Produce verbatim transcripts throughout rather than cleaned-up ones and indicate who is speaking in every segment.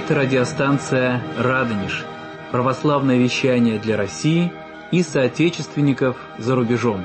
Speaker 1: Говорит радиостанция «Радонеж». Православное вещание для России и соотечественников за рубежом.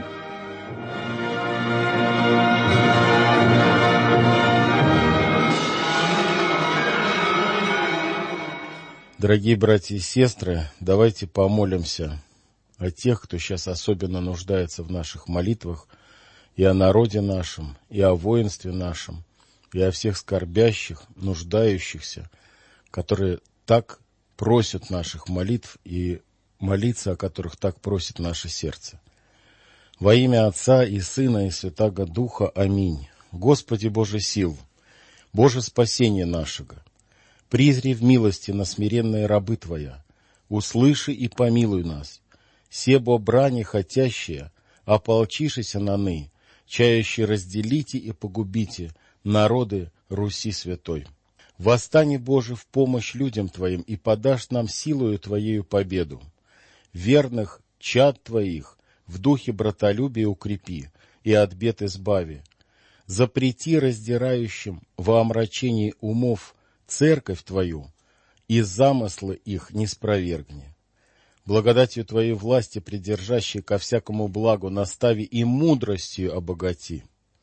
Speaker 2: Дорогие братья и сестры, давайте помолимся о тех, кто сейчас особенно нуждается в наших молитвах, и о народе нашем, и о воинстве нашем, и о всех скорбящих, нуждающихся, которые так просят наших молитв и молиться, о которых так просит наше сердце. Во имя Отца и Сына и Святаго Духа. Аминь. Господи Боже сил, Боже спасение нашего, призри в милости на смиренные рабы Твоя, услыши и помилуй нас, себо брани хотящие, ополчишися наны, чающие разделите и погубите народы Руси святой. Восстань, Боже, в помощь людям Твоим и подашь нам силою Твоею победу. Верных чад Твоих в духе братолюбия укрепи и от бед избави. Запрети раздирающим во омрачении умов церковь Твою и замыслы их не спровергни. Благодатью Твоей власти, придержащей ко всякому благу, настави и мудростью обогати.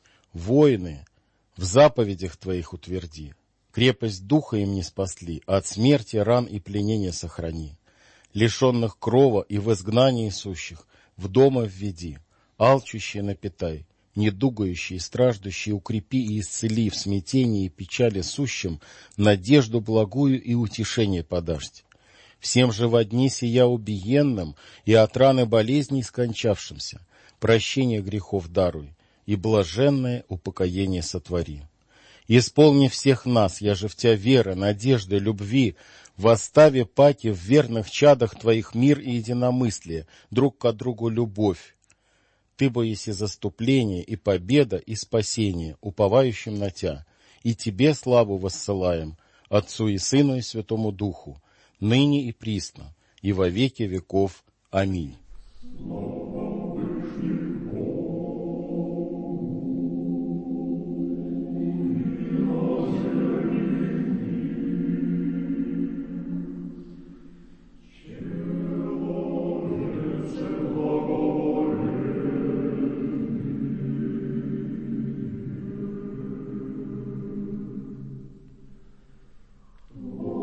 Speaker 2: Воины в заповедях Твоих утверди. Крепость духа им не спасли, от смерти, ран и пленения сохрани. Лишенных крова и в изгнании сущих в дома введи, алчущие напитай, недугающие и страждущие укрепи и исцели, в смятении и печали сущим надежду благую и утешение подашь. Всем же во дни сия убиенным и от раны болезней скончавшимся прощение грехов даруй и блаженное упокоение сотвори. Исполни всех нас, я же в Тебя вера, надежда, любви, восстави паки в верных чадах Твоих мир и единомыслие, друг к другу любовь. Ты бо еси заступление и победа и спасение, уповающим на Тя, и Тебе славу воссылаем, Отцу и Сыну и Святому Духу, ныне и присно, и во веки веков. Аминь.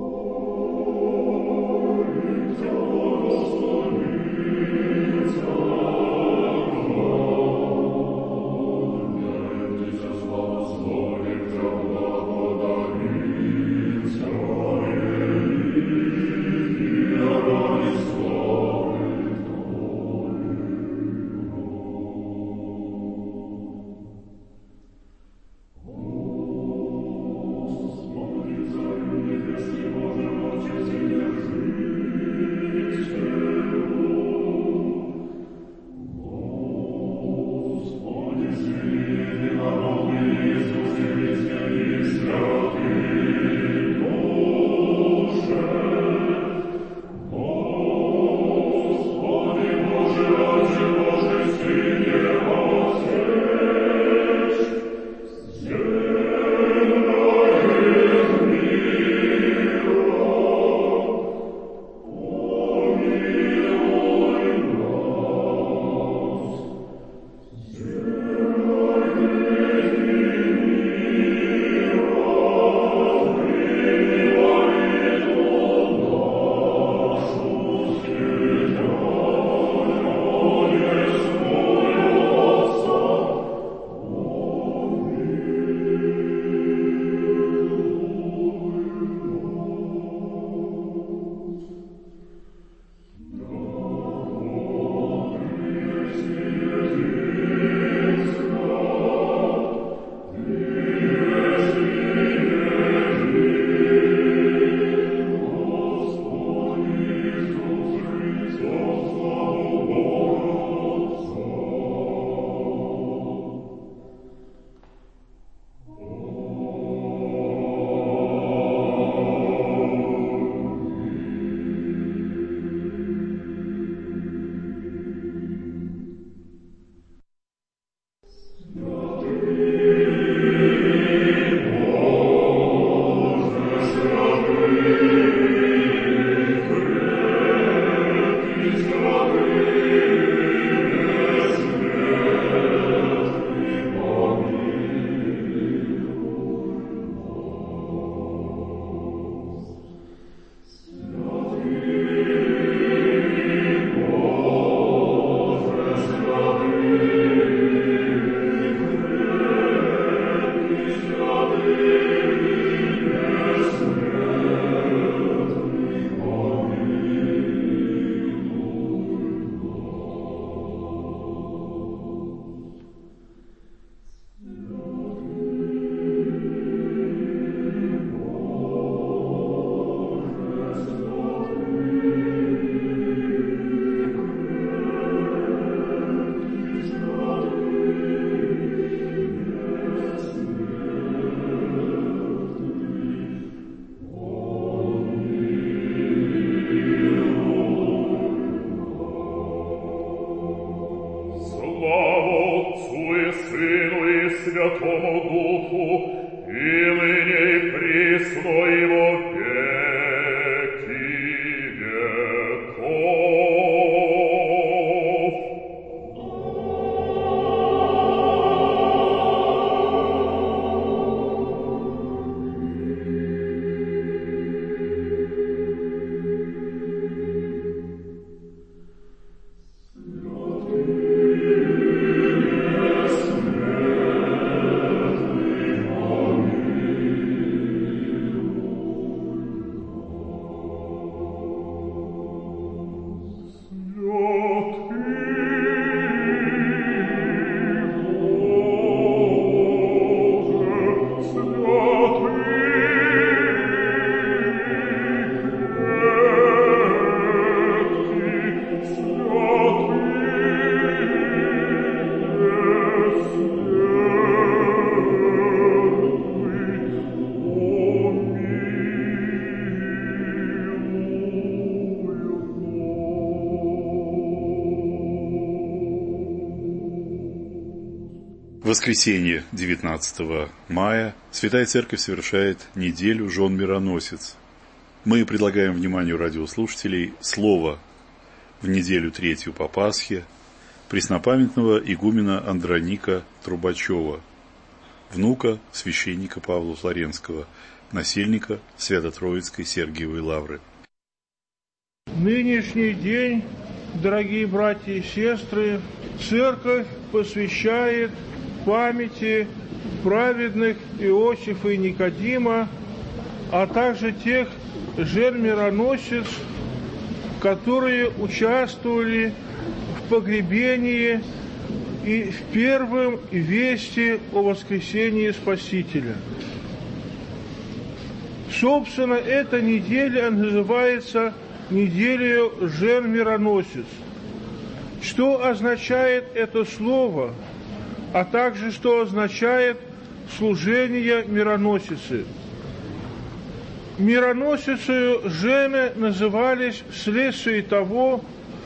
Speaker 3: So воскресенье, девятнадцатого мая, Святая Церковь совершает неделю жен-мироносец. Мы предлагаем вниманию радиослушателей слово в неделю третью по Пасхе преснопамятного игумена Андроника Трубачева, внука священника Павла Флоренского, насельника Свято-Троицкой Сергиевой Лавры.
Speaker 4: Нынешний день, дорогие братья и сестры, Церковь посвящает памяти праведных Иосифа и Никодима, а также тех жен-мироносец, которые участвовали в погребении и в первом вести о воскресении Спасителя. Собственно, эта неделя называется неделей жен-мироносец. Что означает это слово, а также что означает служение мироносицы? Мироносицею жены назывались вследствие того,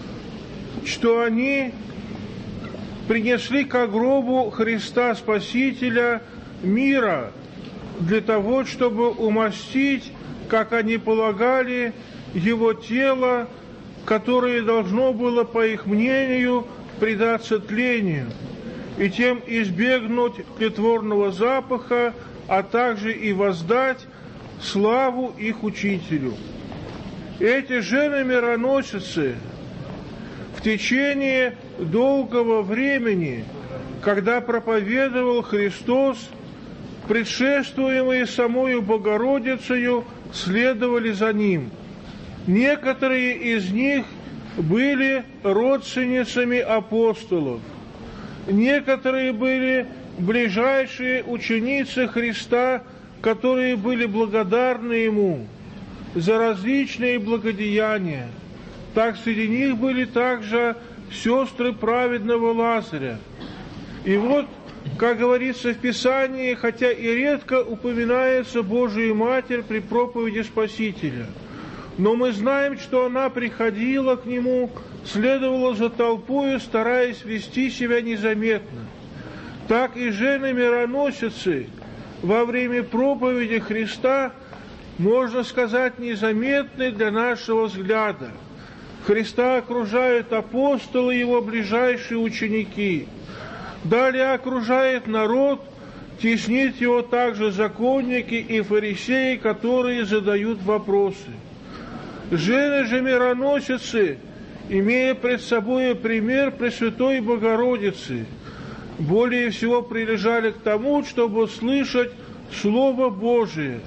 Speaker 4: что они принесли ко гробу Христа Спасителя мира для того, чтобы умастить, как они полагали, его тело, которое должно было, по их мнению, предаться тлению, и тем избегнуть тлетворного запаха, а также и воздать славу их учителю. Эти жены-мироносицы в течение долгого времени, когда проповедовал Христос, предшествуемые самою Богородицею, следовали за Ним. Некоторые из них были родственницами апостолов, некоторые были ближайшие ученицы Христа, которые были благодарны Ему за различные благодеяния. Так среди них были также сестры праведного Лазаря. И вот, как говорится в Писании, хотя и редко упоминается Божия Матерь при проповеди Спасителя, но мы знаем, что она приходила к Нему, следовала за толпою, стараясь вести себя незаметно. Так и жены-мироносицы во время проповеди Христа, можно сказать, незаметны для нашего взгляда. Христа окружают апостолы, Его ближайшие ученики. Далее окружает народ, теснит Его также законники и фарисеи, которые задают вопросы. Жены же мироносицы, имея пред собой пример Пресвятой Богородицы, более всего прилежали к тому, чтобы слышать Слово Божие.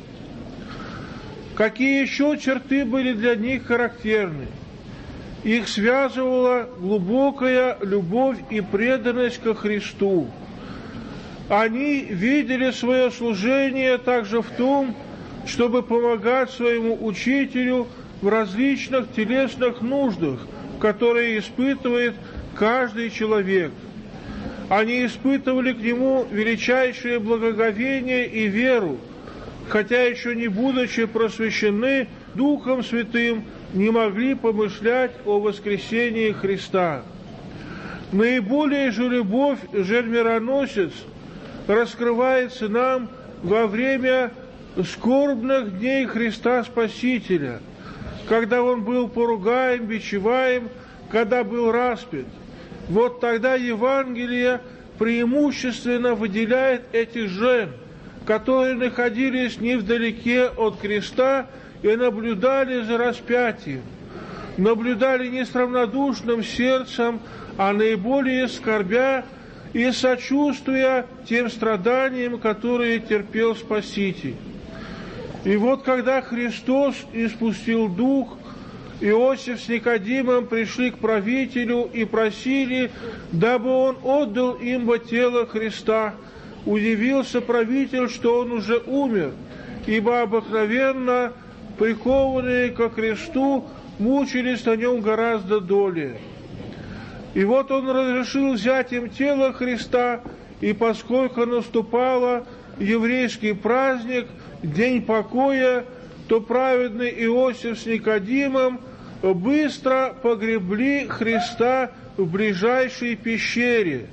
Speaker 4: Какие еще черты были для них характерны? Их связывала глубокая любовь и преданность ко Христу. Они видели свое служение также в том, чтобы помогать своему учителю в различных телесных нуждах, которые испытывает каждый человек. Они испытывали к нему величайшее благоговение и веру, хотя еще не будучи просвещены Духом Святым, не могли помышлять о воскресении Христа. Наиболее же любовь жен-мироносец раскрывается нам во время скорбных дней Христа Спасителя, когда Он был поругаем, бичеваем, когда был распят. Вот тогда Евангелие преимущественно выделяет этих жен, которые находились невдалеке от креста и наблюдали за распятием, наблюдали не с равнодушным сердцем, а наиболее скорбя и сочувствуя тем страданиям, которые терпел Спаситель. И вот когда Христос испустил Дух, Иосиф с Никодимом пришли к правителю и просили, дабы он отдал им бы тело Христа. Удивился правитель, что он уже умер, ибо обыкновенно прикованные ко кресту мучились на нем гораздо долее. И вот он разрешил взять им тело Христа, и поскольку наступало еврейский праздник, день покоя, то праведный Иосиф с Никодимом быстро погребли Христа в ближайшей пещере, в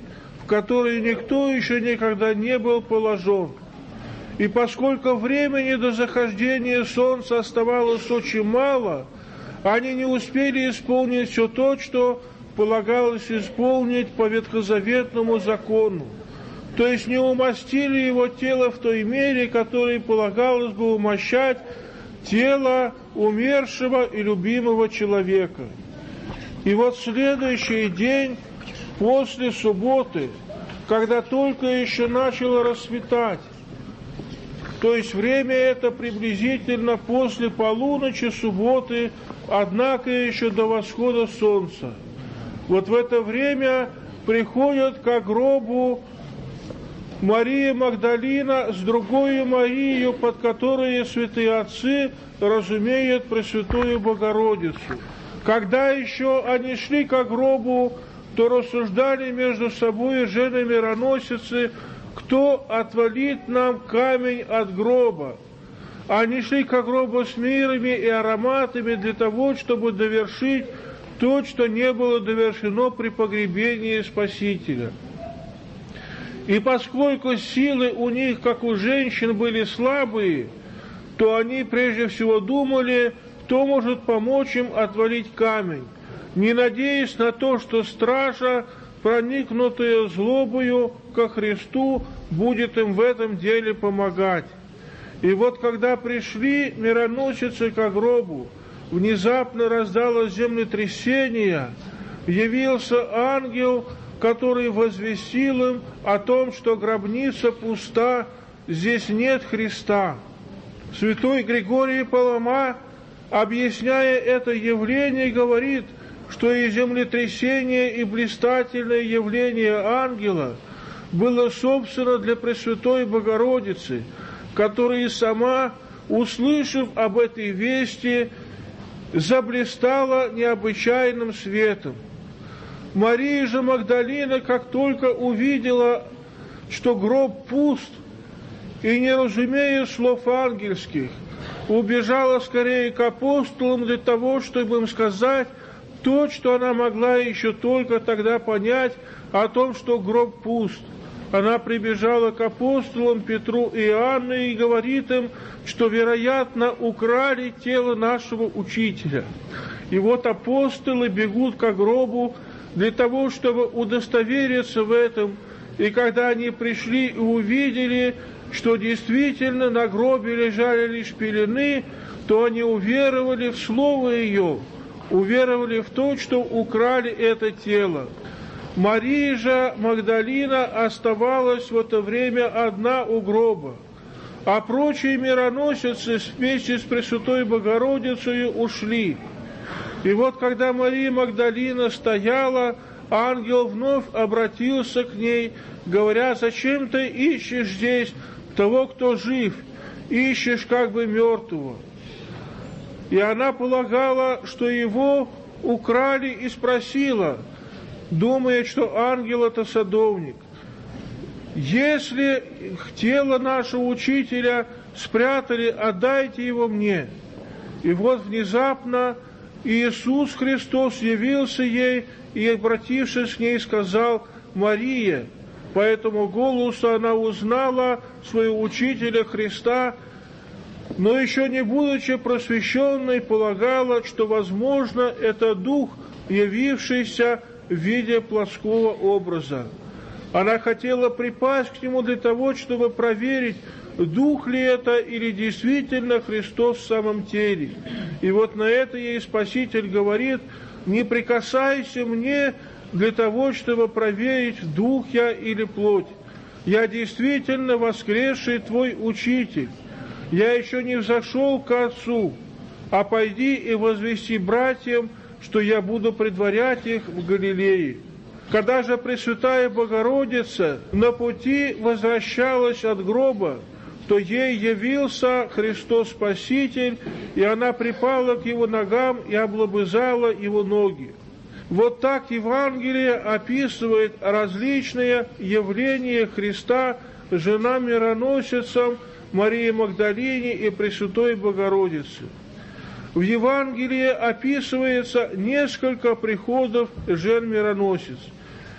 Speaker 4: в который никто еще никогда не был положен. И поскольку времени до захождения солнца оставалось очень мало, они не успели исполнить все то, что полагалось исполнить по ветхозаветному закону. То есть не умастили его тело в той мере, которой полагалось бы умощать тело умершего и любимого человека. И вот следующий день после субботы, когда только еще начало рассветать, то есть время это приблизительно после полуночи субботы, однако еще до восхода солнца. Вот в это время приходят к гробу Мария Магдалина с другой Марией, под которой святые отцы разумеют Пресвятую Богородицу. Когда еще они шли к гробу, то рассуждали между собой жены-мироносицы, кто отвалит нам камень от гроба. Они шли к гробу с мирами и ароматами для того, чтобы довершить то, что не было довершено при погребении Спасителя. И поскольку силы у них, как у женщин, были слабые, то они прежде всего думали, кто может помочь им отвалить камень, не надеясь на то, что стража, проникнутая злобою ко Христу, будет им в этом деле помогать. И вот когда пришли мироносицы к гробу, внезапно раздалось землетрясение, явился ангел, который возвестил им о том, что гробница пуста, здесь нет Христа. Святой Григорий Палама, объясняя это явление, говорит, что и землетрясение, и блистательное явление ангела было собственно для Пресвятой Богородицы, которая сама, услышав об этой вести, заблистала необычайным светом. Мария же Магдалина, как только увидела, что гроб пуст, и не разумея слов ангельских, убежала скорее к апостолам для того, чтобы им сказать то, что она могла еще только тогда понять о том, что гроб пуст. Она прибежала к апостолам Петру и Иоанну и говорит им, что, вероятно, украли тело нашего учителя. И вот апостолы бегут к гробу для того, чтобы удостовериться в этом. И когда они пришли и увидели, что действительно на гробе лежали лишь пелены, то они уверовали в слово ее, уверовали в то, что украли это тело. Мария же Магдалина оставалась в это время одна у гроба, а прочие мироносицы вместе с Пресвятой Богородицей ушли. И вот когда Мария Магдалина стояла, ангел вновь обратился к ней, говоря: «Зачем ты ищешь здесь того, кто жив, ищешь как бы мертвого?» И она полагала, что его украли, и спросила, думая, что ангел это садовник: «Если тело нашего учителя спрятали, отдайте его мне». И вот внезапно Иисус Христос явился ей и, обратившись к ней, сказал: «Мария». По этому голосу она узнала своего учителя Христа, но еще не будучи просвещенной, полагала, что, возможно, это дух, явившийся в виде плотского образа. Она хотела припасть к нему для того, чтобы проверить, дух ли это или действительно Христос в самом теле. И вот на это ей Спаситель говорит: «Не прикасайся мне для того, чтобы проверить, дух я или плоть. Я действительно воскресший твой учитель. Я еще не взошел к Отцу, а пойди и возвести братьям, что я буду предварять их в Галилее». Когда же Пресвятая Богородица на пути возвращалась от гроба, то ей явился Христос Спаситель, и она припала к его ногам и облобызала его ноги. Вот так Евангелие описывает различные явления Христа женам-мироносицам Марии Магдалине и Пресвятой Богородице. В Евангелии описывается несколько приходов жен-мироносиц.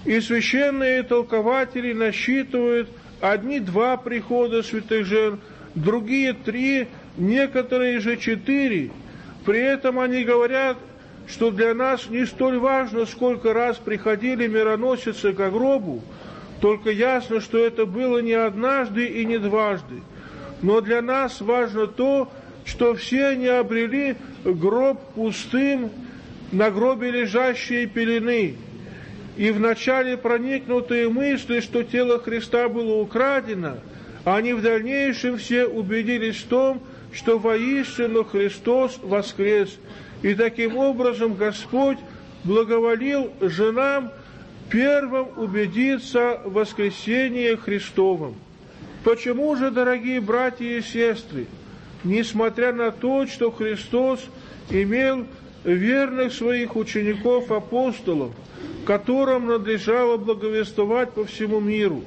Speaker 4: И священные толкователи насчитывают одни-два прихода святых жен, другие три, некоторые же четыре. При этом они говорят, что для нас не столь важно, сколько раз приходили мироносицы к гробу, только ясно, что это было не однажды и не дважды. Но для нас важно то, что все они обрели гроб пустым, на гробе лежащие пелены. И вначале проникнутые мысли, что тело Христа было украдено, они в дальнейшем все убедились в том, что воистину Христос воскрес. И таким образом Господь благоволил женам первым убедиться в воскресении Христовом. Почему же, дорогие братья и сестры, несмотря на то, что Христос имел верных своих учеников-апостолов, которым надлежало благовествовать по всему миру,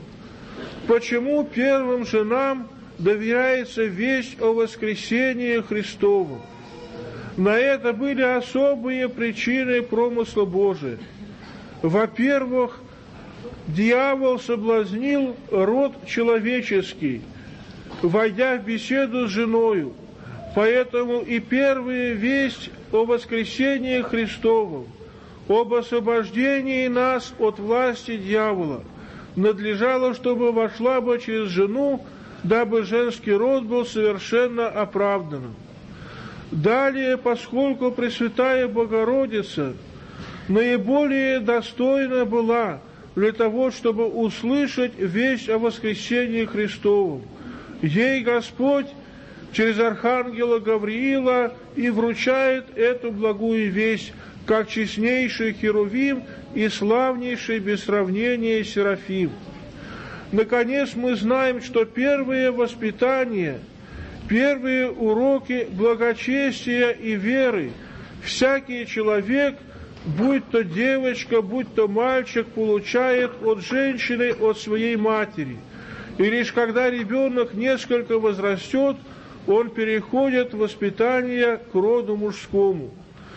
Speaker 4: почему первым женам доверяется весть о воскресении Христовом? На это были особые причины промысла Божия. Во-первых, дьявол соблазнил род человеческий, войдя в беседу с женою. Поэтому и первая весть о воскресении Христовом, об освобождении нас от власти дьявола, надлежало, чтобы вошла бы через жену, дабы женский род был совершенно оправданным. Далее, поскольку Пресвятая Богородица наиболее достойна была для того, чтобы услышать весть о воскресении Христовом, ей Господь через архангела Гавриила и вручает эту благую весть, как честнейший Херувим и славнейший без сравнения Серафим. Наконец, мы знаем, что первые воспитания, первые уроки благочестия и веры всякий человек, будь то девочка, будь то мальчик, получает от женщины, от своей матери. И лишь когда ребенок несколько возрастет, он переходит в воспитание к роду мужскому.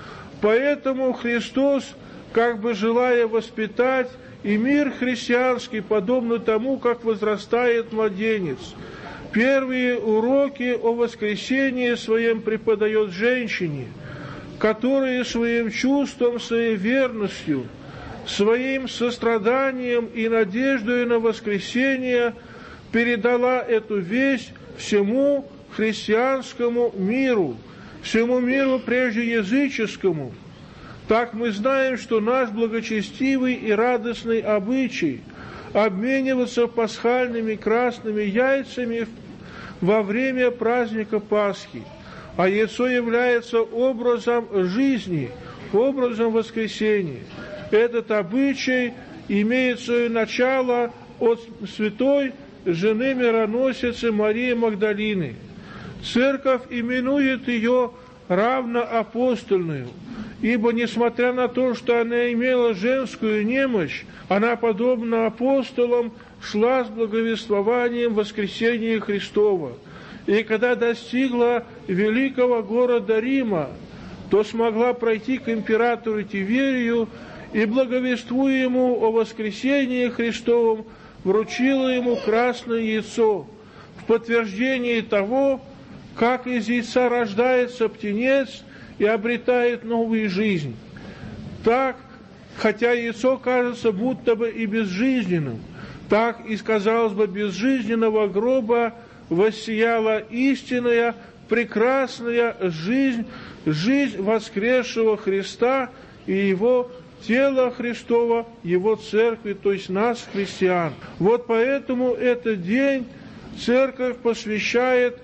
Speaker 4: Поэтому Христос, как бы желая воспитать и мир христианский, подобно тому, как возрастает младенец, первые уроки о воскресении своем преподает женщине, которая своим чувством, своей верностью, своим состраданием и надеждой на воскресение передала эту весть всему христианскому миру, всему миру прежде языческому. Так мы знаем, что наш благочестивый и радостный обычай обмениваться пасхальными красными яйцами во время праздника Пасхи, а яйцо является образом жизни, образом воскресения. Этот обычай имеет свое начало от святой жены мироносицы Марии Магдалины. Церковь именует ее равноапостольную, ибо, несмотря на то, что она имела женскую немощь, она, подобно апостолам, шла с благовествованием воскресения Христова. И когда достигла великого города Рима, то смогла пройти к императору Тиверию и, благовествуя ему о воскресении Христовом, вручила ему красное яйцо в подтверждении того, как из яйца рождается птенец и обретает новую жизнь. Так, хотя яйцо кажется будто бы и безжизненным, так из, казалось бы, безжизненного гроба воссияла истинная, прекрасная жизнь, жизнь воскресшего Христа и Его тела Христова, Его церкви, то есть нас, христиан. Вот поэтому этот день церковь посвящает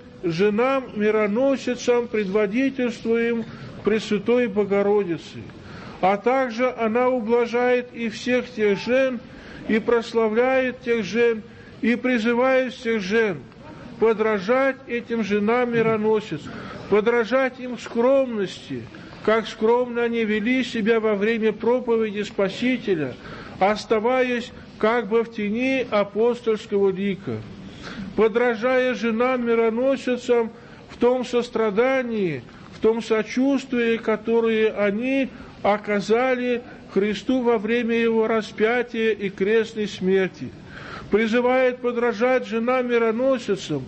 Speaker 4: женам-мироносицам, предводительствуем Пресвятой Богородицы. А также она ублажает и всех тех жен, и прославляет тех жен, и призывает всех жен подражать этим женам-мироносиц, подражать им скромности, как скромно они вели себя во время проповеди Спасителя, оставаясь как бы в тени апостольского лика. Подражая женам-мироносицам в том сострадании, в том сочувствии, которое они оказали Христу во время Его распятия и крестной смерти. Призывает подражать женам-мироносицам,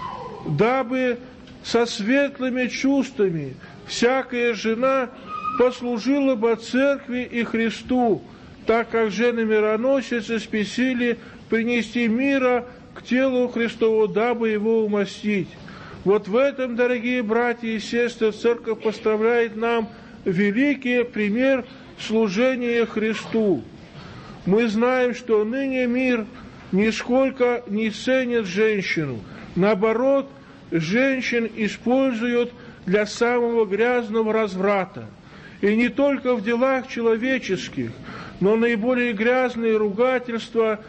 Speaker 4: дабы со светлыми чувствами всякая жена послужила бы церкви и Христу, так как жены-мироносицы спесили принести мира к телу Христову, дабы его умастить. Вот в этом, дорогие братья и сестры, Церковь поставляет нам великий пример служения Христу. Мы знаем, что ныне мир нисколько не ценит женщину. Наоборот, женщин используют для самого грязного разврата. И не только в делах человеческих, но наиболее грязные ругательства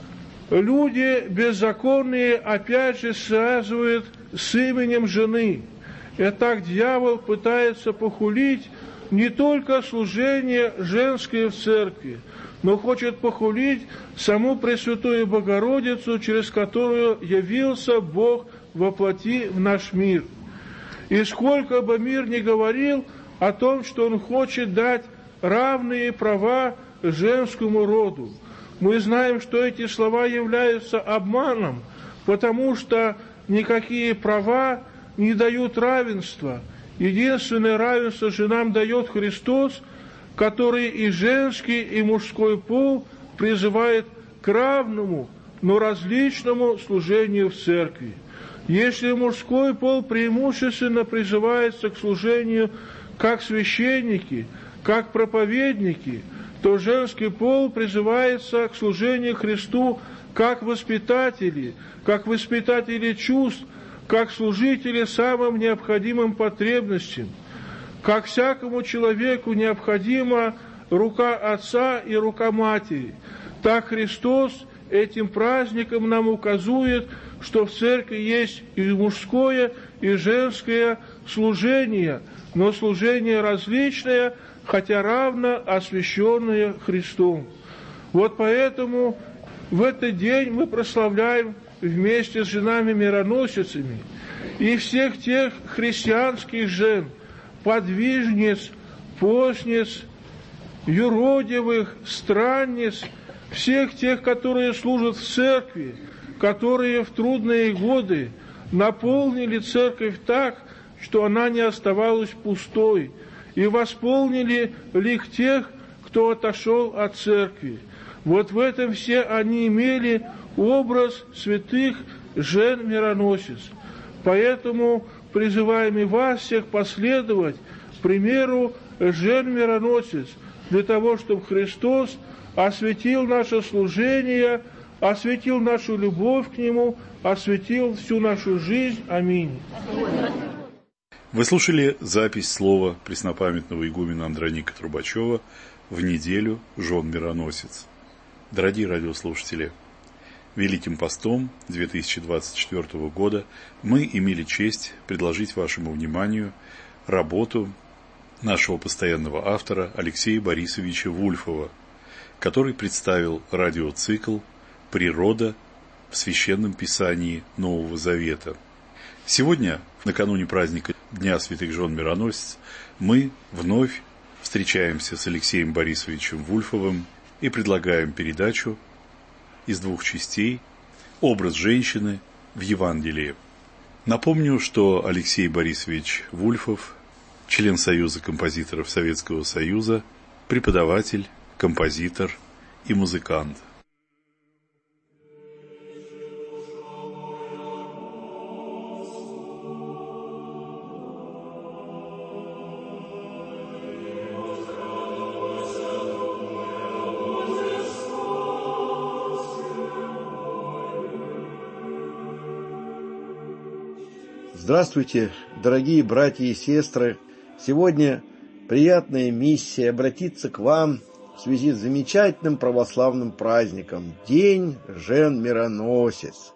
Speaker 4: люди беззаконные опять же связывают с именем жены. И так дьявол пытается похулить не только служение женское в церкви, но хочет похулить саму Пресвятую Богородицу, через которую явился Бог во плоти в наш мир. И сколько бы мир ни говорил о том, что он хочет дать равные права женскому роду, мы знаем, что эти слова являются обманом, потому что никакие права не дают равенства. Единственное равенство же нам дает Христос, который и женский, и мужской пол призывает к равному, но различному служению в церкви. Если мужской пол преимущественно призывается к служению как священники, как проповедники, то женский пол призывается к служению Христу как воспитатели, как воспитатели чувств, как служители самым необходимым потребностям. Как всякому человеку необходима рука отца и рука матери, так Христос этим праздником нам указывает, что в церкви есть и мужское, и женское служение, но служение различное, хотя равно освященное Христом. Вот поэтому в этот день мы прославляем вместе с женами-мироносицами и всех тех христианских жен, подвижниц, постниц, юродивых, странниц, всех тех, которые служат в церкви, которые в трудные годы наполнили церковь так, что она не оставалась пустой, и восполнили лик тех, кто отошел от церкви. Вот в этом все они имели образ святых жен-мироносиц. Поэтому призываем и вас всех последовать примеру жен-мироносиц, для того, чтобы Христос осветил наше служение, осветил нашу любовь к Нему, осветил всю нашу жизнь. Аминь.
Speaker 3: Вы слушали запись слова преснопамятного игумена Андроника Трубачева в неделю жен мироносиц. Дорогие радиослушатели, Великим постом две тысячи двадцать четвёртого года мы имели честь предложить вашему вниманию работу нашего постоянного автора Алексея Борисовича Вульфова, который представил радиоцикл «Природа в Священном Писании Нового Завета». Сегодня, накануне праздника Дня Святых Жен Мироносиц, мы вновь встречаемся с Алексеем Борисовичем Вульфовым и предлагаем передачу из двух частей «Образ женщины в Евангелии». Напомню, что Алексей Борисович Вульфов, член Союза композиторов Советского Союза, преподаватель, композитор и музыкант.
Speaker 5: Здравствуйте, дорогие братья и сестры! Сегодня приятная миссия обратиться к вам в связи с замечательным православным праздником – День жен-мироносиц.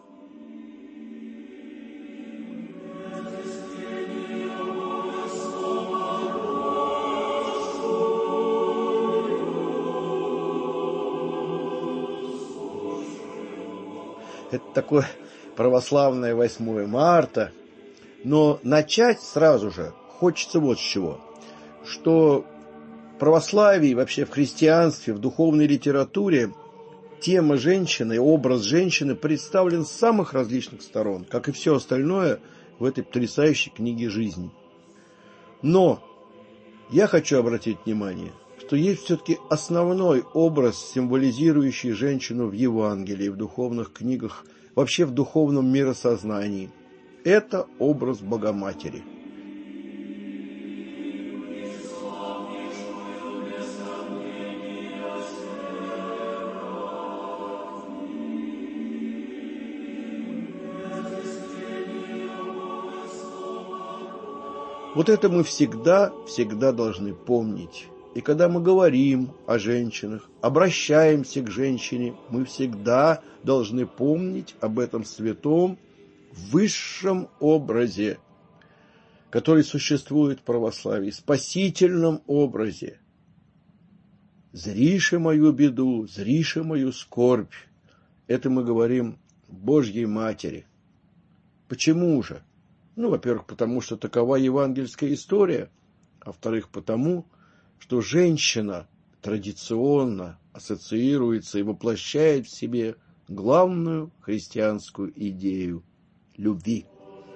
Speaker 5: Это такое православное восьмое марта, но начать сразу же хочется вот с чего, что православии, вообще в христианстве, в духовной литературе тема женщины, образ женщины представлен с самых различных сторон, как и все остальное в этой потрясающей книге жизни. Но я хочу обратить внимание, что есть все-таки основной образ, символизирующий женщину в Евангелии, в духовных книгах, вообще в духовном миросознании. Это образ Богоматери. Вот это мы всегда, всегда должны помнить. И когда мы говорим о женщинах, обращаемся к женщине, мы всегда должны помнить об этом святом, высшем образе, который существует в православии, спасительном образе. «Зриши мою беду, зриши мою скорбь». Это мы говорим Божьей Матери. Почему же? Ну, во-первых, потому что такова евангельская история, а во-вторых, потому что женщина традиционно ассоциируется и воплощает в себе главную христианскую идею – любви.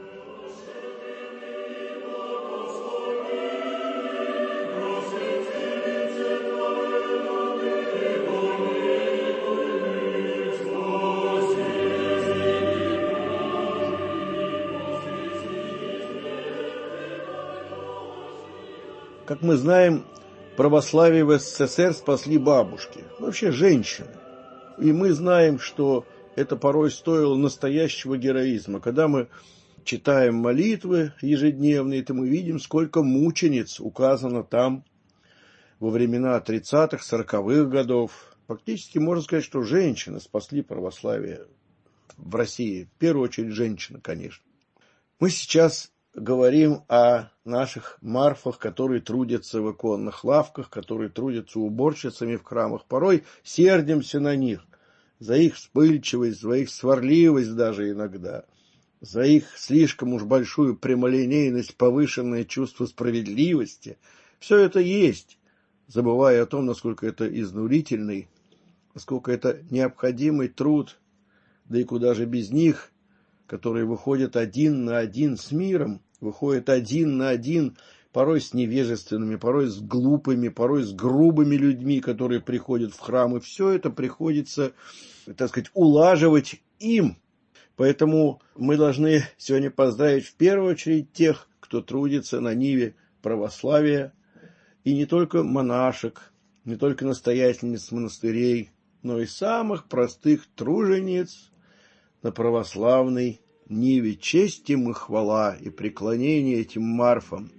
Speaker 5: Как мы знаем, православие в СССР спасли бабушки, вообще женщины. И мы знаем, что это порой стоило настоящего героизма. Когда мы читаем молитвы ежедневные, то мы видим, сколько мучениц указано там во времена тридцатых, сороковых годов. Фактически можно сказать, что женщины спасли православие в России. В первую очередь женщины, конечно. Мы сейчас говорим о наших Марфах, которые трудятся в иконных лавках, которые трудятся уборщицами в храмах. Порой сердимся на них за их вспыльчивость, за их сварливость даже иногда, за их слишком уж большую прямолинейность, повышенное чувство справедливости. Все это есть, забывая о том, насколько это изнурительный, насколько это необходимый труд, да и куда же без них, которые выходят один на один с миром, выходят один на один, порой с невежественными, порой с глупыми, порой с грубыми людьми, которые приходят в храм. И все это приходится, так сказать, улаживать им. Поэтому мы должны сегодня поздравить в первую очередь тех, кто трудится на ниве православия, и не только монашек, не только настоятельниц монастырей, но и самых простых тружениц на православной ниве. Честь им и хвала, и преклонение этим Марфам.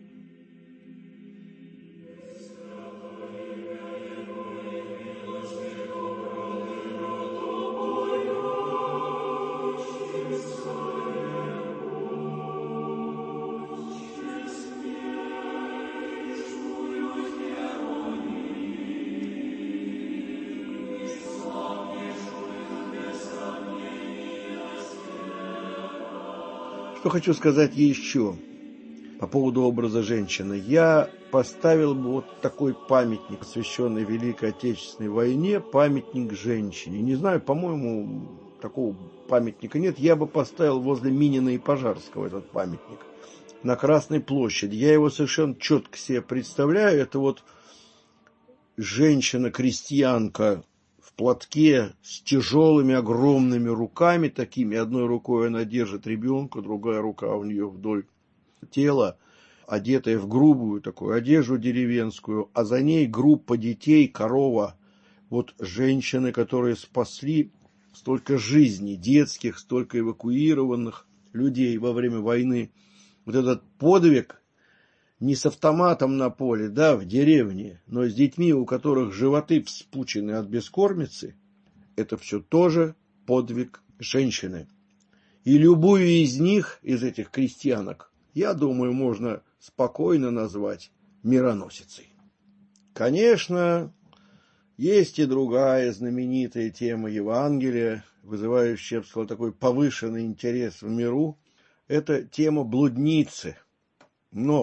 Speaker 5: Что хочу сказать еще по поводу образа женщины. Я поставил бы вот такой памятник, посвященный Великой Отечественной войне, памятник женщине. Не знаю, по-моему, такого памятника нет. Я бы поставил возле Минина и Пожарского этот памятник на Красной площади. Я его совершенно четко себе представляю. Это вот женщина-крестьянка в платке с тяжелыми огромными руками такими. Одной рукой она держит ребенка, другая рука у нее вдоль тела, одетая в грубую такую одежду деревенскую, а за ней группа детей, корова. Вот женщины, которые спасли столько жизней детских, столько эвакуированных людей во время войны. Вот этот подвиг не с автоматом на поле, да, в деревне, но с детьми, у которых животы вспучены от бескормицы, это все тоже подвиг женщины. И любую из них, из этих крестьянок, я думаю, можно спокойно назвать мироносицей. Конечно, есть и другая знаменитая тема Евангелия, вызывающая, я бы сказал, такой повышенный интерес в миру. Это тема блудницы. Но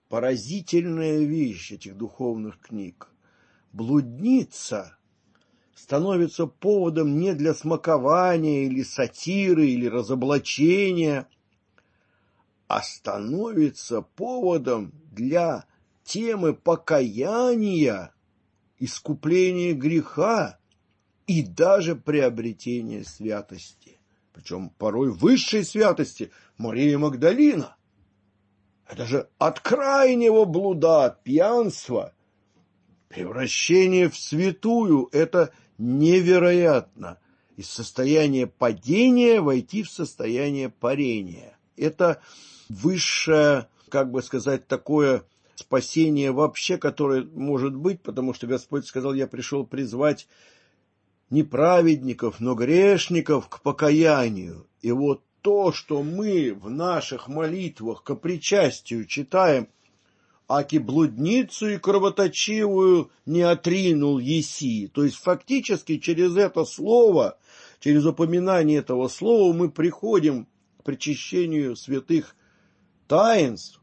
Speaker 5: поразительная вещь этих духовных книг. Блудница становится поводом не для смакования или сатиры, или разоблачения, а становится поводом для темы покаяния, искупления греха и даже приобретения святости. Причем порой высшей святости. Мария Магдалина. Это же от крайнего блуда, пьянства, превращение в святую. Это невероятно. Из состояния падения войти в состояние парения. Это высшее, как бы сказать, такое спасение вообще, которое может быть, потому что Господь сказал: я пришел призвать не праведников, но грешников к покаянию. И вот то, что мы в наших молитвах ко причастию читаем: «Аки блудницу и кровоточивую не отринул еси». То есть фактически через это слово, через упоминание этого слова мы приходим к причащению святых таинств.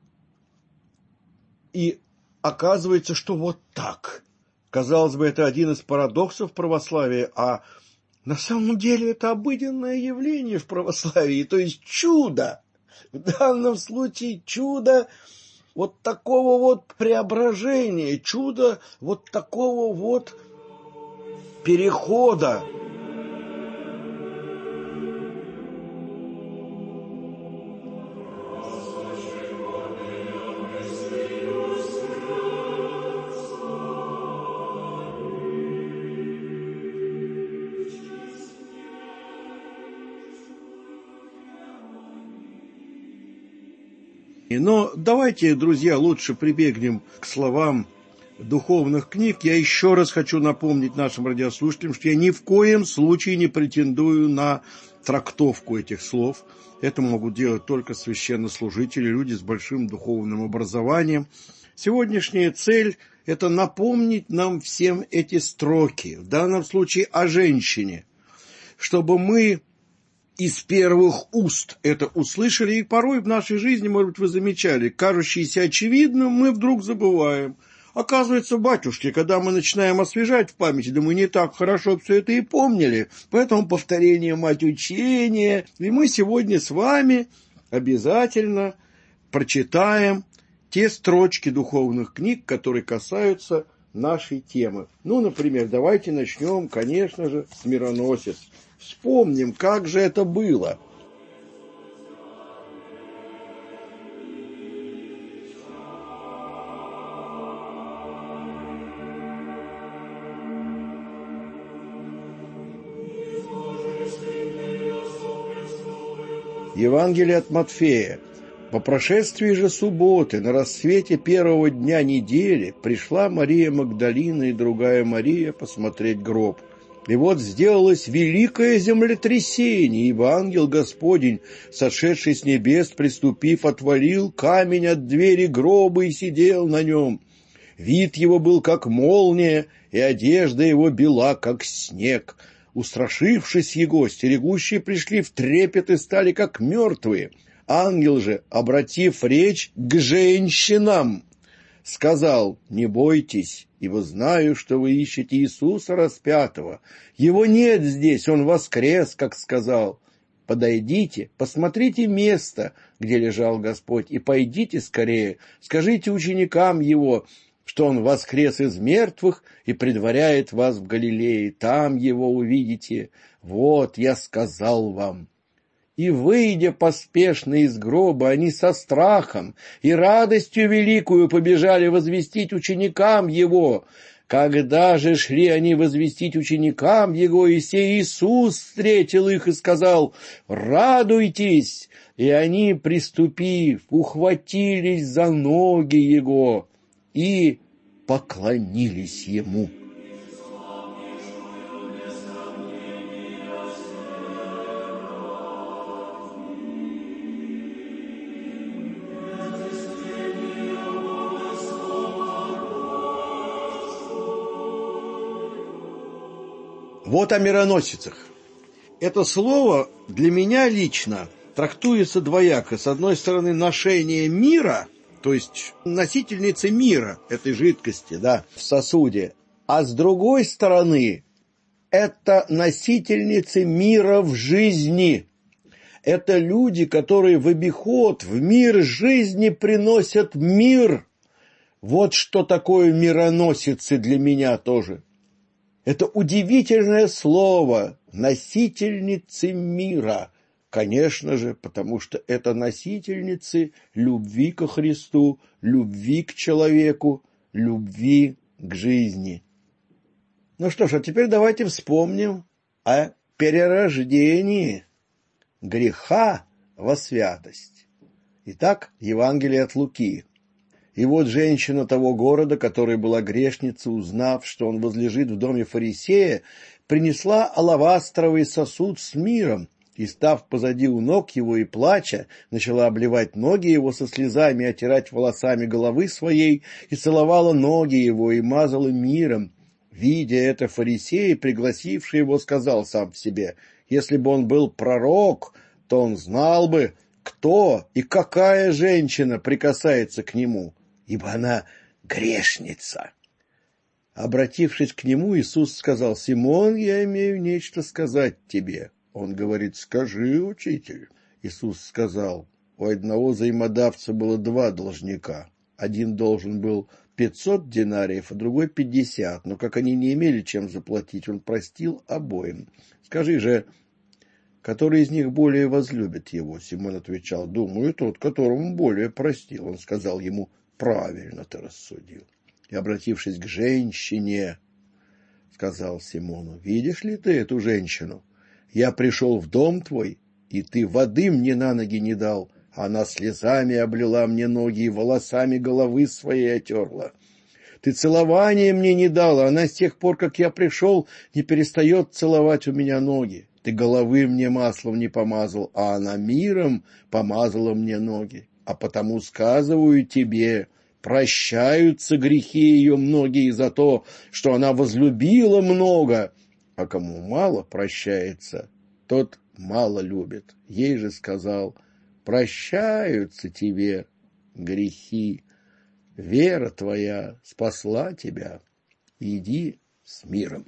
Speaker 5: И оказывается, что вот так. Казалось бы, это один из парадоксов православия, а на самом деле это обыденное явление в православии, то есть чудо. В данном случае чудо вот такого вот преображения, чудо вот такого вот перехода. Но давайте, друзья, лучше прибегнем к словам духовных книг. Я еще раз хочу напомнить нашим радиослушателям, что я ни в коем случае не претендую на трактовку этих слов. Это могут делать только священнослужители, люди с большим духовным образованием. Сегодняшняя цель – это напомнить нам всем эти строки, в данном случае о женщине, чтобы мы из первых уст это услышали, и порой в нашей жизни, может быть, вы замечали, кажущееся очевидным, мы вдруг забываем. Оказывается, батюшки, когда мы начинаем освежать в памяти, да мы не так хорошо все это и помнили, поэтому повторение мать учения, и мы сегодня с вами обязательно прочитаем те строчки духовных книг, которые касаются нашей темы. Ну, например, давайте начнем, конечно же, с «Мироносец». Вспомним, как же это было. Евангелие от Матфея. По прошествии же субботы, на рассвете первого дня недели, пришла Мария Магдалина и другая Мария посмотреть гроб. И вот сделалось великое землетрясение, ибо ангел Господень, сошедший с небес, приступив, отвалил камень от двери гроба и сидел на нем. Вид его был, как молния, и одежда его бела, как снег. Устрашившись его, стерегущие пришли в трепет и стали, как мертвые. Ангел же, обратив речь к женщинам, сказал: «Не бойтесь, ибо знаю, что вы ищете Иисуса распятого. Его нет здесь, он воскрес, как сказал. Подойдите, посмотрите место, где лежал Господь, и пойдите скорее, скажите ученикам его, что он воскрес из мертвых и предваряет вас в Галилее. Там его увидите. Вот я сказал вам». И, выйдя поспешно из гроба, они со страхом и радостью великую побежали возвестить ученикам его. Когда же шли они возвестить ученикам его, и сей Иисус встретил их и сказал: «Радуйтесь!» И они, приступив, ухватились за ноги его и поклонились ему. Вот о мироносицах. Это слово для меня лично трактуется двояко. С одной стороны, ношение мира, то есть носительницей мира этой жидкости, да, в сосуде. А с другой стороны, это носительницы мира в жизни. Это люди, которые в обиход, в мир жизни приносят мир. Вот что такое мироносицы для меня тоже. Это удивительное слово «носительницы мира». Конечно же, потому что это носительницы любви ко Христу, любви к человеку, любви к жизни. Ну что ж, а теперь давайте вспомним о перерождении греха во святость. Итак, Евангелие от Луки. И вот женщина того города, которая была грешницей, узнав, что он возлежит в доме фарисея, принесла алавастровый сосуд с миром, и, став позади у ног его и плача, начала обливать ноги его со слезами, отирать волосами головы своей, и целовала ноги его, и мазала миром. Видя это, фарисей, пригласивший его, сказал сам в себе: если бы он был пророк, то он знал бы, кто и какая женщина прикасается к нему, ибо она грешница. Обратившись к нему, Иисус сказал: Симон, я имею нечто сказать тебе. Он говорит: скажи, учитель. Иисус сказал: у одного взаимодавца было два должника. Один должен был пятьсот динариев, а другой пятьдесят. Но как они не имели чем заплатить, он простил обоим. Скажи же, который из них более возлюбит его? Симон отвечал: думаю, тот, которому более простил. Он сказал ему: правильно ты рассудил. И, обратившись к женщине, сказал Симону: видишь ли ты эту женщину? Я пришел в дом твой, и ты воды мне на ноги не дал. Она слезами облила мне ноги и волосами головы своей отерла. Ты целования мне не дала, она с тех пор, как я пришел, не перестает целовать у меня ноги. Ты головы мне маслом не помазал, а она миром помазала мне ноги. А потому сказываю тебе, прощаются грехи ее многие за то, что она возлюбила много, а кому мало прощается, тот мало любит. Ей же сказал: прощаются тебе грехи, вера твоя спасла тебя, иди с миром.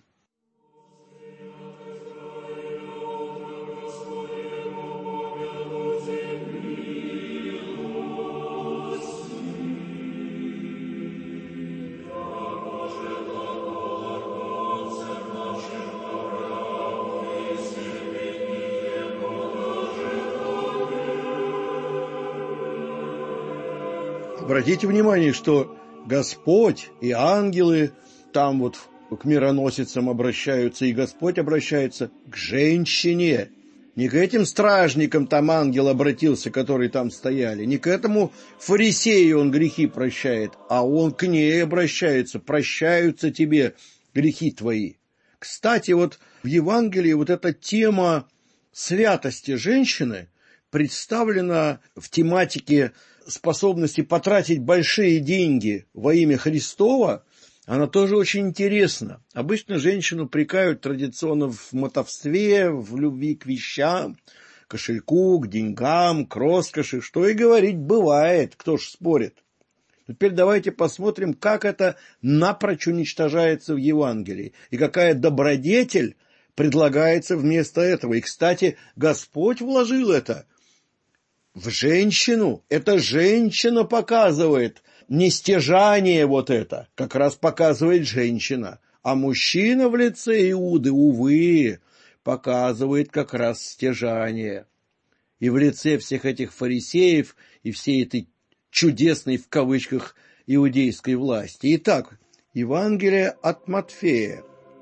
Speaker 5: Обратите внимание, что Господь и ангелы там вот к мироносицам обращаются, и Господь обращается к женщине. Не к этим стражникам там ангел обратился, которые там стояли, не к этому фарисею он грехи прощает, а он к ней обращается: прощаются тебе грехи твои. Кстати, вот в Евангелии вот эта тема святости женщины представлена в тематике способности потратить большие деньги во имя Христова. Она тоже очень интересна. Обычно женщину упрекают традиционно в мотовстве, в любви к вещам, к кошельку, к деньгам, к роскоши. Что и говорить, бывает, кто ж спорит. Теперь давайте посмотрим, как это напрочь уничтожается в Евангелии, и какая добродетель предлагается вместо этого. И, кстати, Господь вложил это в женщину. Эта женщина показывает нестяжание, вот это как раз показывает женщина. А мужчина в лице Иуды, увы, показывает как раз стяжание. И в лице всех этих фарисеев и всей этой чудесной, в кавычках, иудейской власти. Итак, Евангелие от Матфея.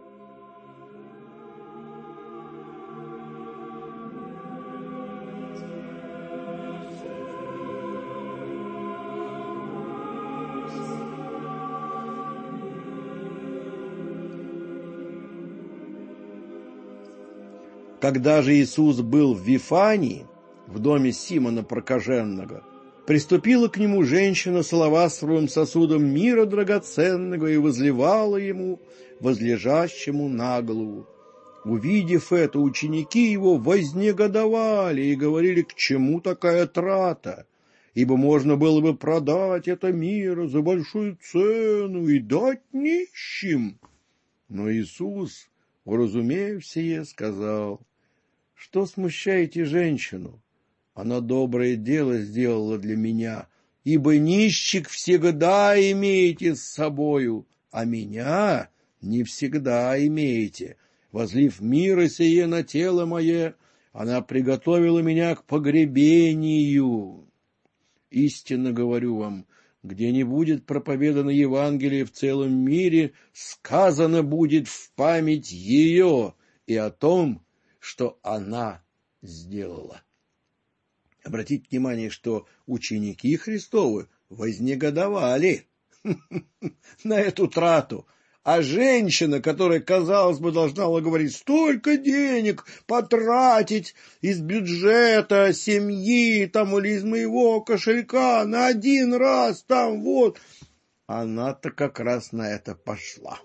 Speaker 5: Когда же Иисус был в Вифании, в доме Симона Прокаженного, приступила к нему женщина с алавастровым сосудом мира драгоценного и возливала ему, возлежащему на голову. Увидев это, ученики его вознегодовали и говорили: к чему такая трата? ибо можно было бы продать это мир за большую цену и дать нищим. Но Иисус, уразумев сие, сказал: что смущаете женщину? Она доброе дело сделала для меня, ибо нищих всегда имеете с собою, а меня не всегда имеете. Возлив мира сие на тело мое, она приготовила меня к погребению. Истинно говорю вам, где не будет проповедано Евангелие в целом мире, сказано будет в память ее и о том, что она сделала. Обратите внимание, что ученики Христовы вознегодовали на эту трату. А женщина, которая, казалось бы, должна была говорить, столько денег потратить из бюджета семьи там, или из моего кошелька на один раз, там вот, она-то как раз на это пошла.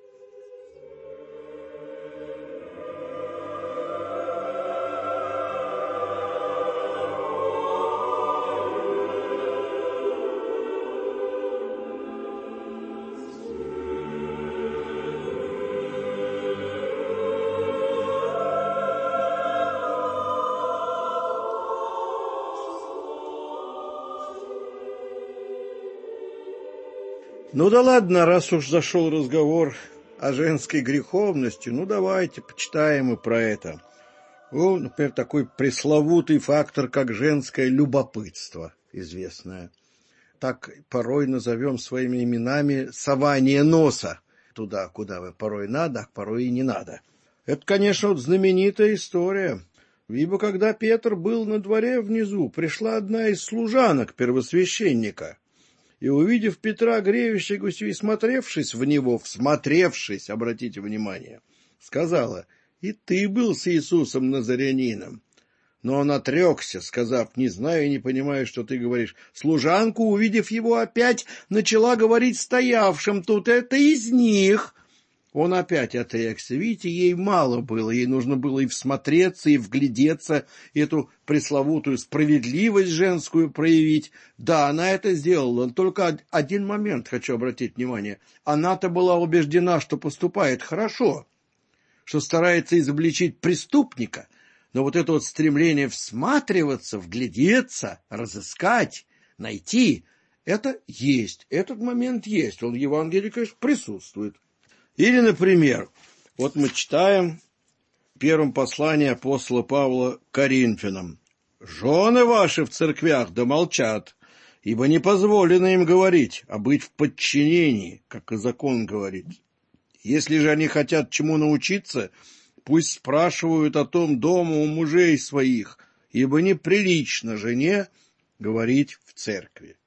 Speaker 5: Ну да ладно, раз уж зашел разговор о женской греховности, ну давайте почитаем и про это. Ну, например, такой пресловутый фактор, как женское любопытство, известное. Так порой назовем своими именами сование носа туда, куда вы порой надо, а порой и не надо. Это, конечно, вот знаменитая история. Ибо когда Петр был на дворе внизу, пришла одна из служанок первосвященника, и, увидев Петра, греющегося и смотревшись в него, всмотревшись, обратите внимание, сказала: «И ты был с Иисусом Назарянином». Но он отрекся, сказав: «Не знаю и не понимаю, что ты говоришь». Служанка, увидев его опять, начала говорить стоявшим тут: «Это из них». Он опять отрекся. Видите, ей мало было, ей нужно было и всмотреться, и вглядеться, и эту пресловутую справедливость женскую проявить. Да, она это сделала, но только один момент хочу обратить внимание. Она-то была убеждена, что поступает хорошо, что старается изобличить преступника, но вот это вот стремление всматриваться, вглядеться, разыскать, найти, это есть, этот момент есть, он в Евангелии, конечно, присутствует. Или, например, вот мы читаем в первом послании апостола Павла к Коринфянам: «Жены ваши в церквях да молчат, ибо не позволено им говорить, а быть в подчинении, как и закон говорит. Если же они хотят чему научиться, пусть спрашивают о том дома у мужей своих, ибо неприлично жене говорить в церкви».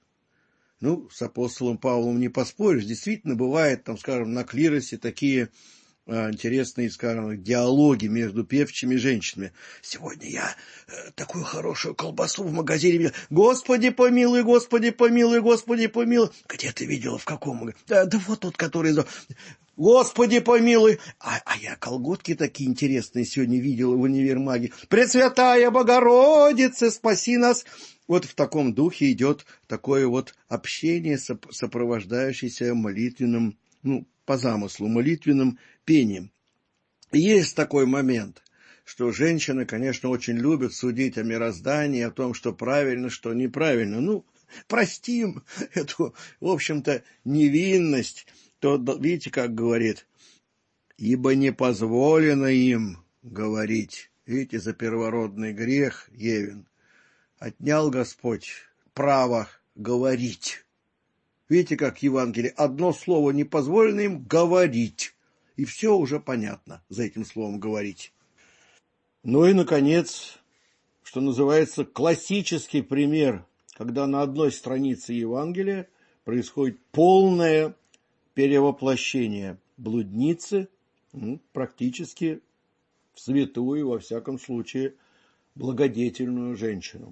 Speaker 5: Ну, с апостолом Павлом не поспоришь. Действительно, бывает, там, скажем, на клиросе такие а, интересные, скажем, диалоги между певчими женщинами. «Сегодня я э, такую хорошую колбасу в магазине видел. Господи помилуй, Господи помилуй, Господи помилуй». «Где ты видела, в каком магазине?» «Да, да вот тот, который... Господи помилуй». А, а я колготки такие интересные сегодня видела в универмаге. «Пресвятая Богородица, спаси нас». Вот в таком духе идет такое вот общение, сопровождающееся молитвенным, ну, по замыслу, молитвенным пением. Есть такой момент, что женщины, конечно, очень любят судить о мироздании, о том, что правильно, что неправильно. Ну, простим эту, в общем-то, невинность. То, видите, как говорит: «Ибо не позволено им говорить». Видите, за первородный грех Евин отнял Господь право говорить. Видите, как в Евангелии одно слово не позволено им говорить, и все уже понятно за этим словом «говорить». Ну и, наконец, что называется, классический пример, когда на одной странице Евангелия происходит полное перевоплощение блудницы, ну, практически в святую, во всяком случае, благодетельную женщину.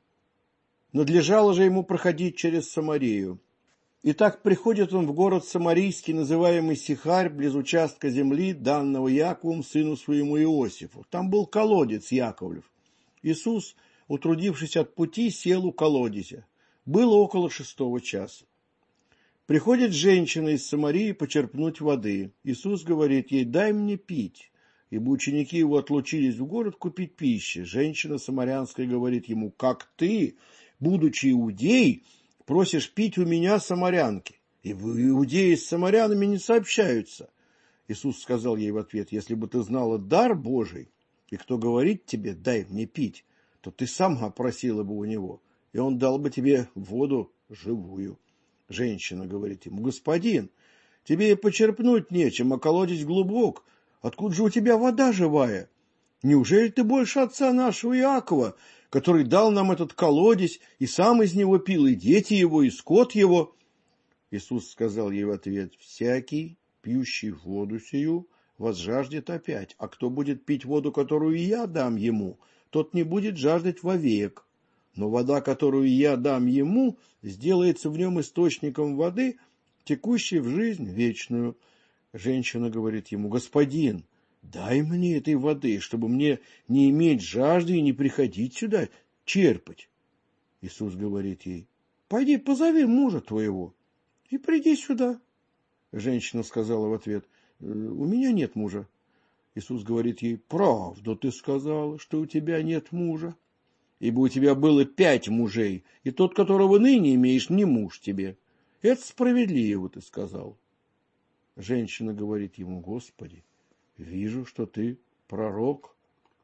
Speaker 5: Надлежало же ему проходить через Самарию. Итак, приходит он в город Самарийский, называемый Сихарь, близ участка земли, данного Яковом, сыну своему Иосифу. Там был колодец Яковлев. Иисус, утрудившись от пути, сел у колодезя. Было около шестого часа. Приходит женщина из Самарии почерпнуть воды. Иисус говорит ей: дай мне пить. Ибо ученики его отлучились в город купить пищи. Женщина самарянская говорит ему: как ты, будучи иудей, просишь пить у меня, самарянки? Ибо иудеи с самарянами не сообщаются. Иисус сказал ей в ответ: если бы ты знала дар Божий, и кто говорит тебе: дай мне пить, то ты сама просила бы у него, и он дал бы тебе воду живую. Женщина говорит ему: господин, тебе и почерпнуть нечем, а колодец глубок. Откуда же у тебя вода живая? Неужели ты больше отца нашего Иакова, который дал нам этот колодец, и сам из него пил, и дети его, и скот его? Иисус сказал ей в ответ: всякий, пьющий воду сию, возжаждет опять, а кто будет пить воду, которую я дам ему, тот не будет жаждать вовек. Но вода, которую я дам ему, сделается в нем источником воды, текущей в жизнь вечную. Женщина говорит ему: господин, дай мне этой воды, чтобы мне не иметь жажды и не приходить сюда черпать. Иисус говорит ей: пойди позови мужа твоего и приди сюда. Женщина сказала в ответ: у меня нет мужа. Иисус говорит ей: правду ты сказала, что у тебя нет мужа. Ибо у тебя было пять мужей, и тот, которого ныне имеешь, не муж тебе. Это справедливо ты сказал. Женщина говорит ему: Господи, вижу, что ты пророк.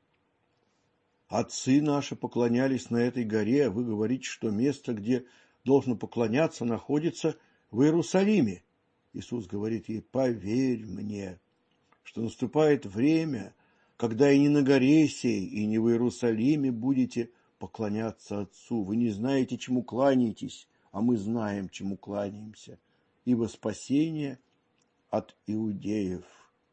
Speaker 5: Отцы наши поклонялись на этой горе, а вы говорите, что место, где должно поклоняться, находится в Иерусалиме. Иисус говорит ей: поверь мне, что наступает время, когда и не на горе сей, и не в Иерусалиме будете поклоняться Отцу. Вы не знаете, чему кланяетесь, а мы знаем, чему кланяемся, ибо спасение от иудеев.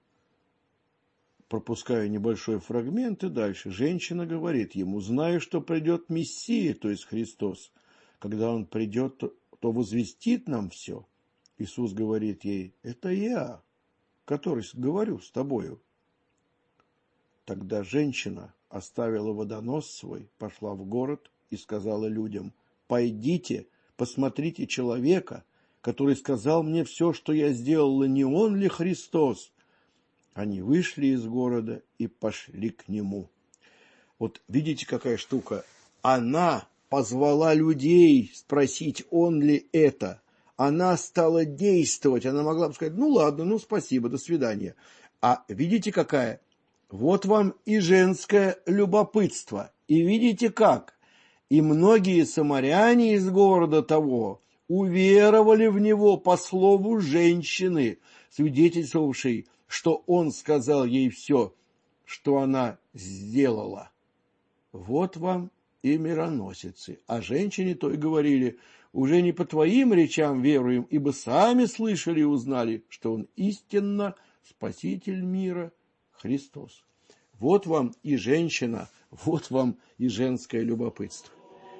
Speaker 5: Пропускаю небольшой фрагмент и дальше. Женщина говорит ему: знаю, что придет Мессия, то есть Христос. Когда Он придет, то, то возвестит нам все. Иисус говорит ей: это я, который говорю с тобою. Тогда женщина оставила водонос свой, пошла в город и сказала людям: пойдите, посмотрите человека, который сказал мне все, что я сделала, не он ли Христос? Они вышли из города и пошли к нему. Вот видите, какая штука. Она позвала людей спросить, он ли это. Она стала действовать. Она могла бы сказать: ну ладно, ну спасибо, до свидания. А видите, какая? Вот вам и женское любопытство. И видите как? И многие самаряне из города того уверовали в него по слову женщины, свидетельствовавшей, что он сказал ей все, что она сделала. Вот вам и мироносицы. А женщине той говорили: уже не по твоим речам веруем, ибо сами слышали и узнали, что он истинно Спаситель мира Христос. Вот вам и женщина, вот вам и женское любопытство.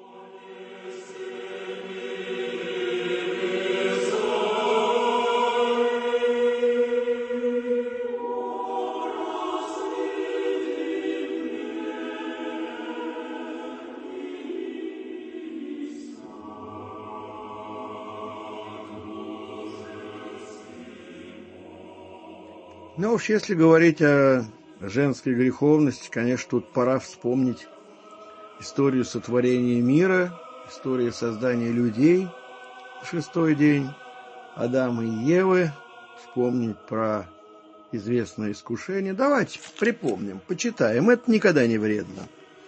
Speaker 5: Ну уж если говорить о женской греховности, конечно, тут пора вспомнить историю сотворения мира, историю создания людей, шестой день Адама и Евы, вспомнить про известное искушение. Давайте припомним, почитаем, это никогда не вредно.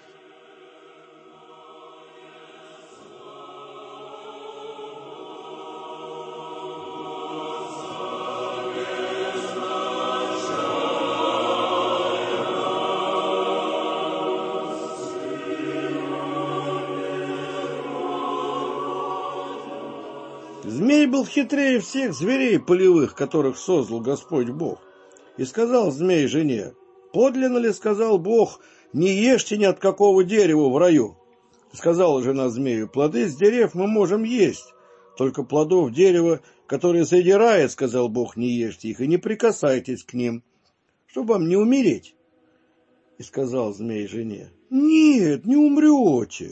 Speaker 5: Змей был хитрее всех зверей полевых, которых создал Господь Бог. И сказал змей жене: подлинно ли сказал Бог, не ешьте ни от какого дерева в раю? И сказала жена змею: плоды с дерев мы можем есть, только плодов дерева, которые среди рая, сказал Бог, не ешьте их и не прикасайтесь к ним, чтобы вам не умереть. И сказал змей жене: нет, не умрете,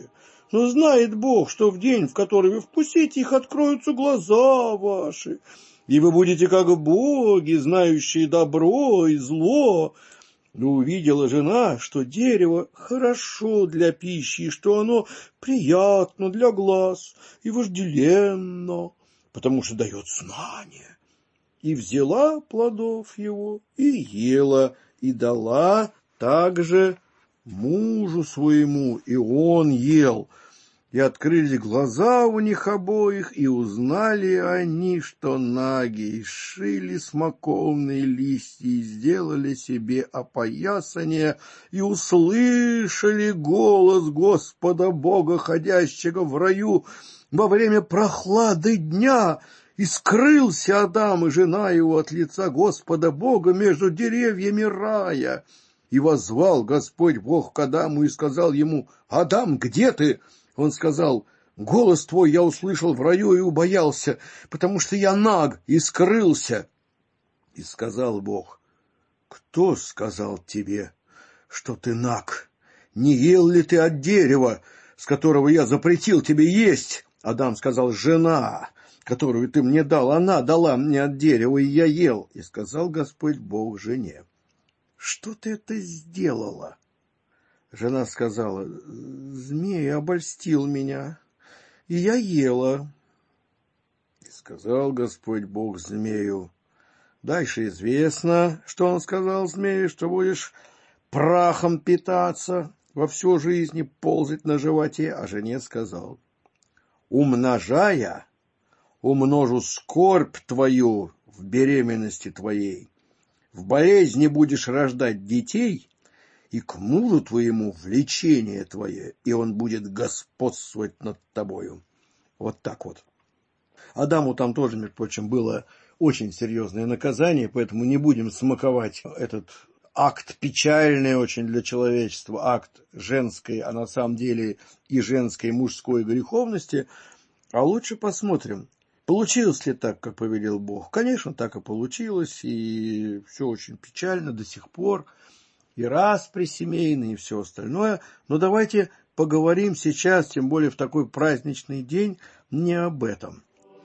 Speaker 5: Но знает Бог, что в день, в который вы впустите их, откроются глаза ваши, и вы будете как боги, знающие добро и зло. Но увидела жена, что дерево хорошо для пищи, и что оно приятно для глаз и вожделенно, потому что дает знание. И взяла плодов его, и ела, и дала также мужу своему, и он ел. И открылись глаза у них обоих, и узнали они, что наги, и сшили смоковные листья, и сделали себе опоясание, и услышали голос Господа Бога, ходящего в раю во время прохлады дня. И скрылся Адам и жена его от лица Господа Бога между деревьями рая. И воззвал Господь Бог к Адаму и сказал ему: «Адам, где ты?» Он сказал: «Голос твой я услышал в раю и убоялся, потому что я наг и скрылся». И сказал Бог: «Кто сказал тебе, что ты наг? Не ел ли ты от дерева, с которого я запретил тебе есть?» Адам сказал: «Жена, которую ты мне дал, она дала мне от дерева, и я ел». И сказал Господь Бог жене: «Что ты это сделала?» Жена сказала: «Змей обольстил меня, и я ела». И сказал Господь Бог змею: «Дальше известно, что он сказал змею, что будешь прахом питаться, во всю жизнь ползать на животе». А жене сказал: «Умножая, умножу скорбь твою в беременности твоей, в болезни будешь рождать детей, и к мужу твоему влечение твое, и он будет господствовать над тобою». Вот так вот. Адаму там тоже, между прочим, было очень серьезное наказание, поэтому не будем смаковать этот акт печальный очень для человечества, акт женской, а на самом деле и женской, и мужской греховности, а лучше посмотрим, получилось ли так, как повелел Бог. Конечно, так и получилось, и все очень печально до сих пор, и распри семейные, и все остальное. Но давайте поговорим сейчас, тем более в такой праздничный день, не об этом.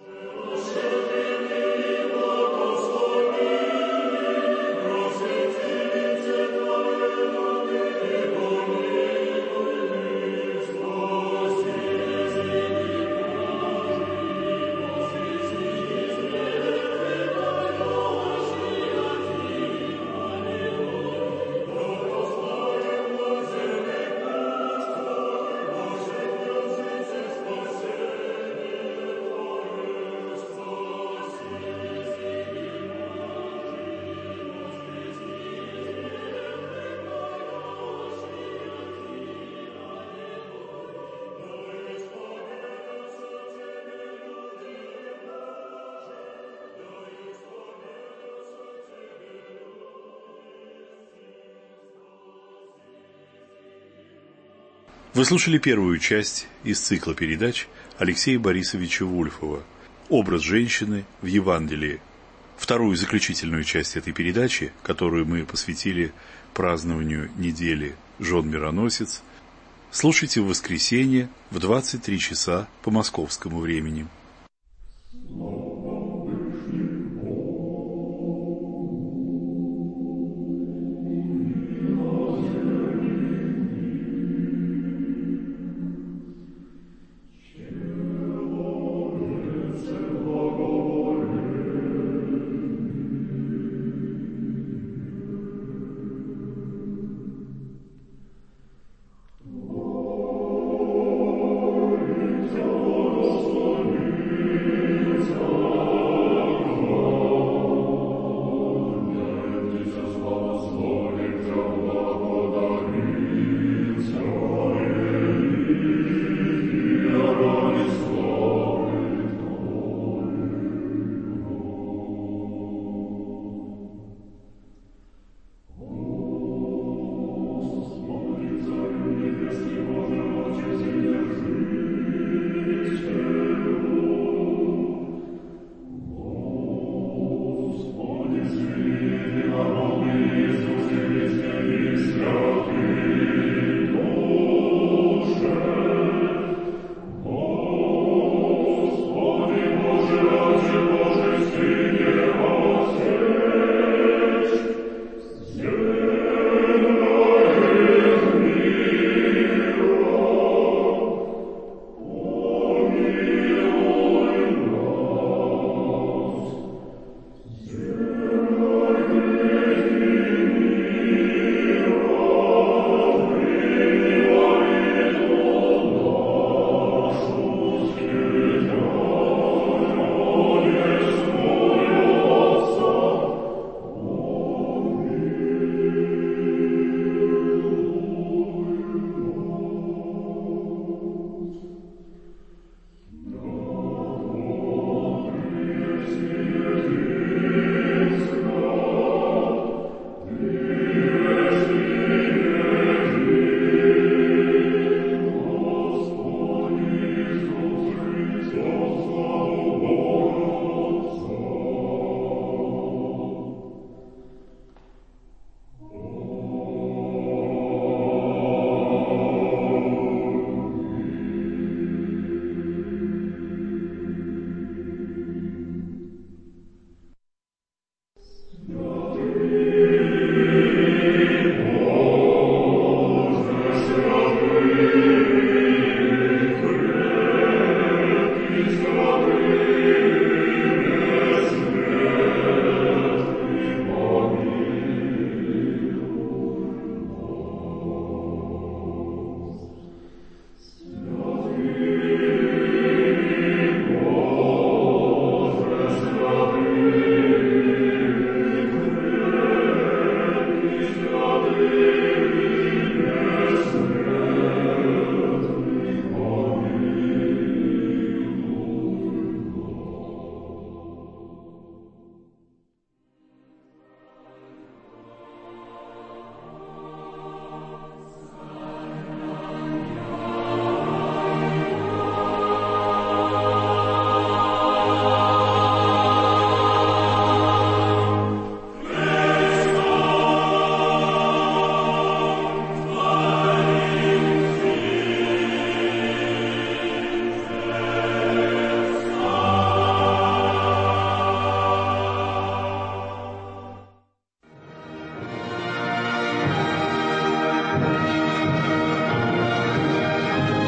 Speaker 3: Вы слушали первую часть из цикла передач Алексея Борисовича Вульфова «Образ женщины в Евангелии». Вторую заключительную часть этой передачи, которую мы посвятили празднованию недели Жон Мироносец, слушайте в воскресенье в двадцать три часа по московскому времени.